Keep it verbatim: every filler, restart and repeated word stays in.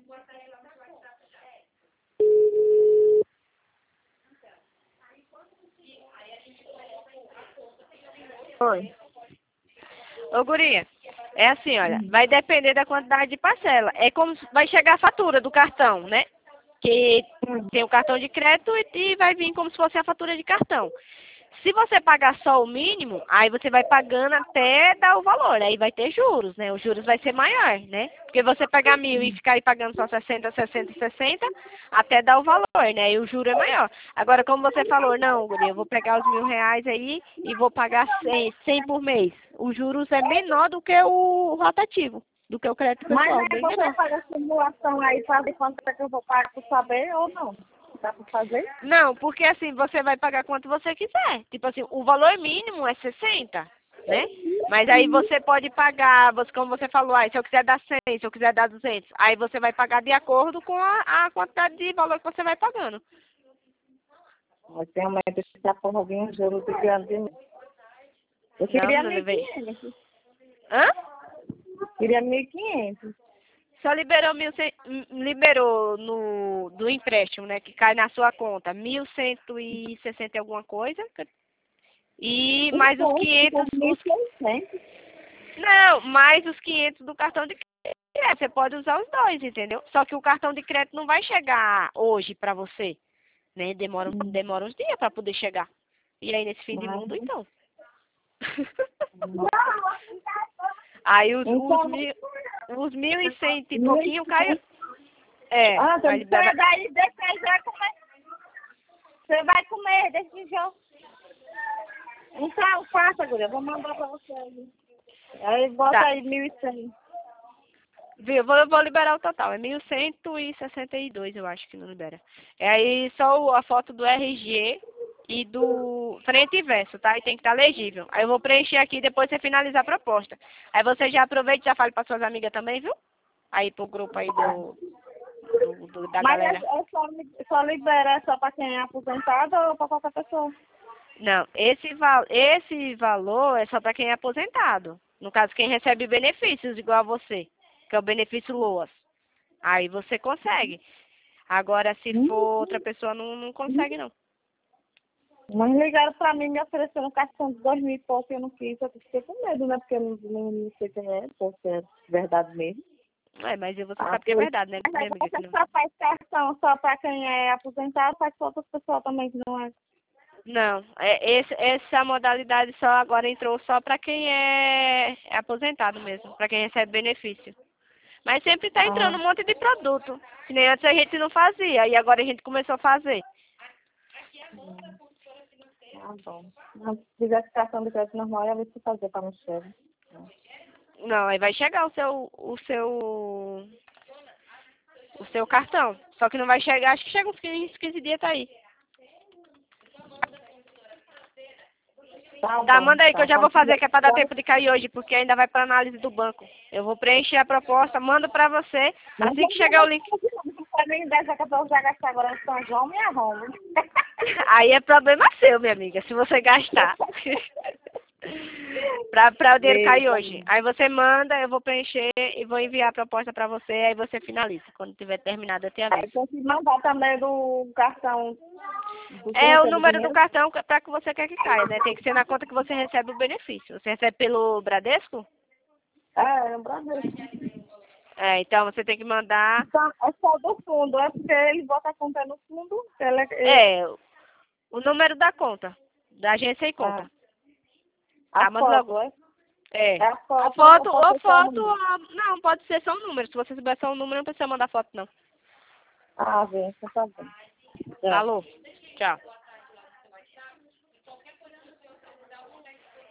Oi. Ô, guria, é assim, olha, vai depender da quantidade de parcela. É como se- vai chegar a fatura do cartão, né? Que tem o cartão de crédito e, e vai vir como se fosse a fatura de cartão. Se você pagar só o mínimo, aí você vai pagando até dar o valor, aí vai ter juros, né? Os juros vai ser maior, né? Porque você pagar mil e ficar aí pagando só sessenta, sessenta, sessenta, até dar o valor, né? E o juro é maior. Agora, como você falou, não, guria, eu vou pegar os mil reais aí e vou pagar cem, cem por mês. Os juros é menor do que o rotativo, do que o crédito Mas pessoal, aí bem você menor. faz a simulação aí para ver quanto é que eu vou pagar por saber ou não? Dá para fazer? Não, porque assim, você vai pagar quanto você quiser. Tipo assim, o valor mínimo é sessenta, né? Mas aí você pode pagar, você, como você falou, aí, se eu quiser dar cem, se eu quiser dar duzentos, aí você vai pagar de acordo com a, a quantidade de valor que você vai pagando. Mas tem uma que está por vir um juro de grande. Eu Não, queria não mil e levei. quinhentos. Hã? Queria mil e quinhentos. Só liberou mil, cem, liberou no do empréstimo, né? Que cai na sua conta, mil cento e sessenta e alguma coisa. E mais os Então, quinhentos, mil os e seiscentos. não, mais os quinhentos do cartão de crédito. É, você pode usar os dois, entendeu? Só que o cartão de crédito não vai chegar hoje pra você, né? Demora, um- Hum. demora uns dias pra poder chegar. E aí nesse fim de Mas, mundo, então. Aí os, os então, mil, os mil e cento e mil e pouquinho caiu. quinhentos. É, Ah, vai você liberar. daí depois vai comer. Você vai comer desse jogo. Então, faça, guria. Vou mandar pra você aí. Aí bota Tá. aí mil e cem. Viu? Eu vou, eu vou liberar o total. É mil cento e sessenta e dois, eu acho que não libera. É aí só o- a foto do R G e do frente e verso, tá? E tem que estar legível. Aí eu vou preencher aqui e depois você finaliza a proposta. Aí você já aproveita e já fale para suas amigas também, viu? Aí pro grupo aí do, do, do- da Mas é, galera. é só, só libera só pra quem é aposentado ou pra qualquer pessoa? Não, esse, val esse valor é só para quem é aposentado. No caso, quem recebe benefícios igual a você, que é o benefício LOAS. Aí você consegue. Agora, se Hum, for outra pessoa, não, não consegue, não. Mas ligaram pra mim me oferecendo um cartão de dois mil e pouco e eu não quis. Eu fiquei com medo, né? Porque eu não, não, não sei quem é, se é verdade mesmo. É, mas você Ah, sabe que é pois. verdade, né, Mas minha aí amiga? Que você não... só faz cartão só pra quem é aposentado, faz pra outras pessoas também que não é. Não, é, esse, essa modalidade só agora entrou só para quem é, é aposentado mesmo, para quem recebe benefício. Mas sempre está Ah, entrando um monte de produto, que nem antes a gente não fazia, e agora a gente começou a fazer. tá bom. Mas se fizesse cartão de crédito normal, ia ver se fazer pra não chegar. Não, aí vai chegar o seu, o seu, o seu cartão. Só que não vai chegar, acho que chega uns quinze, quinze dias, tá aí. Tá Tá, bom, manda aí que eu tá. já vou Quando fazer, quiser, que é pra dar tempo de cair hoje, porque ainda vai pra análise do banco. Eu vou preencher a proposta, mando pra você, mas assim eu que não chegar o vou link. pra mim, dessa que eu vou já gastar agora em São João, me arrumo. Aí é problema seu, minha amiga, se você gastar. pra, pra o dinheiro cair Eita, hoje. Aí você manda, eu vou preencher e vou enviar a proposta pra você, aí você finaliza. Quando tiver terminado, eu te aí aviso. tem que mandar também do cartão do que É o recebe número do dinheiro. cartão para que você quer que caia, né? Tem que ser na conta que você recebe o benefício. Você recebe pelo Bradesco? É, é um Brasil. É, então você tem que mandar. Então, é só do fundo, é porque ele bota a conta no fundo, ele, ele, É, o número da conta. Da agência e a, conta. a Tá, mas logo. foto, é? É. É a A foto, ou foto, pode ou ser só o foto, número? ah, não, pode ser só um número. Se você souber só um número, não precisa mandar foto, não. Ah, vem, então tá bom. É. Falou. Tchau.